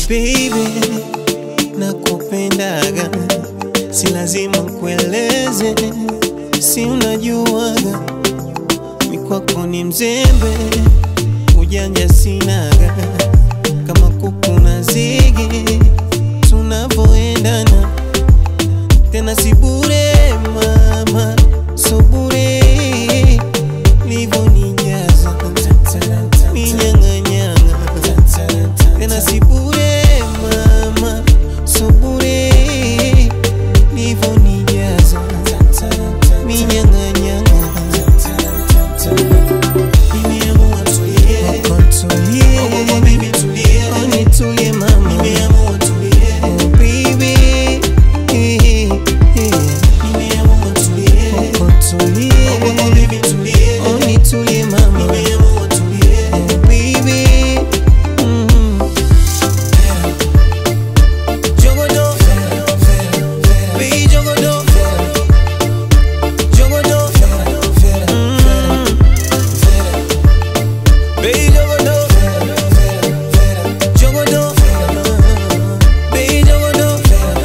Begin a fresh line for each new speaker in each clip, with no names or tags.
Baby, nakupendaga, si lazima kueleze, si unajuaga, mikwako ni mzembe, ujanja sinaga, kama kuku na zigi, tunavoendana, tena si bure mama, so bure, livo nijaza, minyanganyanga, tena si bure mama, so bure, livo nijaza, minyanganyanga. Nimeamua tulie, tulie, oh baby tulie, oh nitulie mama. Nimeamua tulie, oh baby, nimeamua tulie, oh tulie, oh baby tulie, oh nitulie mama. Nimeamua tulie, oh baby. Jogodo, baby jogodo, jogodo, baby jogodo, jogodo, baby jogodo.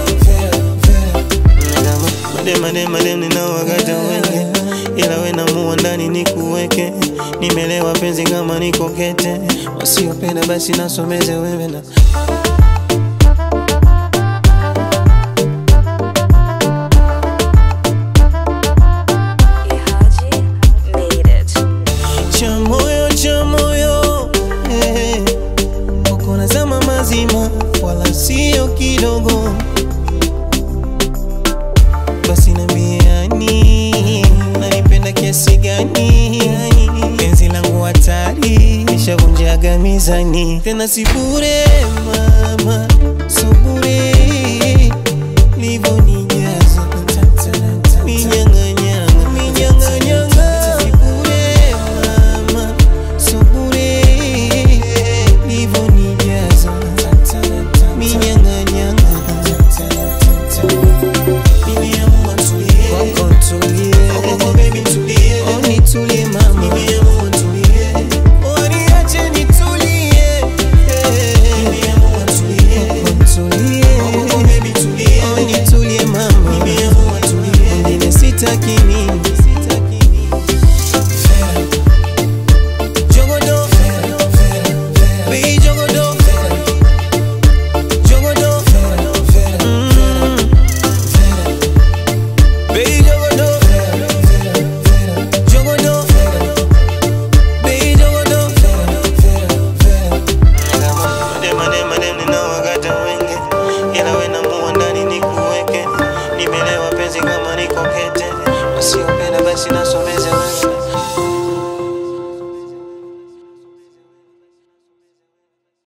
Madem ninawakata wenge, ila we namuwa ndani nikuweke. Nimelewa penzi kama niko kete, wasiopenda basi nasomeze wewe na cha moyo, uko nazama mazima, wala sio kidogo. Basi nambiani, nanipenda kiasi gani? Penzi langu hatari, nishavunjaga mizani. Tena si bure mama, so bure, livo nijaza, minyanganyanga, minyanganyanga. Si bure mama, so bure, livo nijaza, minyanganyanga. Nimeamua tulie, kwako tulie, oh baby tulie, oh nitulie mama. Nimeamua tulie, oh niache nitulie. Nimeamua tulie, kwako tulie, oh baby tulie, oh nitulie mama. Nimeamua tulie, mwingine sitaki.